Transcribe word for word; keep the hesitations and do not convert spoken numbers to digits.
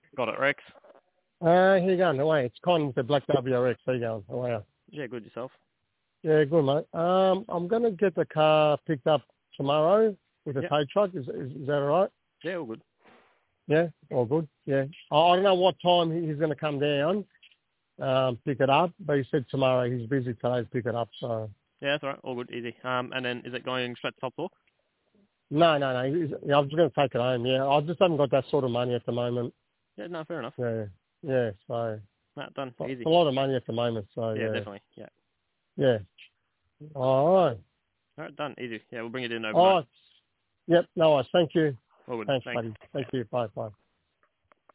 Got it, Rex. Uh, how you going? How are you? It's Con with the Black W R X. How you going? How are you? Yeah, good yourself. Yeah, good, mate. Um, I'm going to get the car picked up tomorrow with a Yeah. tow truck. Is, is, is that all right? Yeah, all good. Yeah, all good. Yeah. I, I don't know what time he- he's going to come down, um, pick it up, but he said tomorrow. He's busy today to pick it up, so. Yeah, that's all right. All good, easy. Um, and then is it going straight to top floor? No, no, no. He's, yeah, I'm just going to take it home, yeah. I just haven't got that sort of money at the moment. Yeah, no, fair enough. Yeah, yeah, so. No, done, It's easy. a lot of money at the moment, so, Yeah, yeah. definitely. Yeah. Yeah. All right. All right, done, easy. Yeah, we'll bring it in All overnight. right. Yep, no worries. Thank you. All good. Thanks, Thanks. buddy. Thank you. Bye, bye.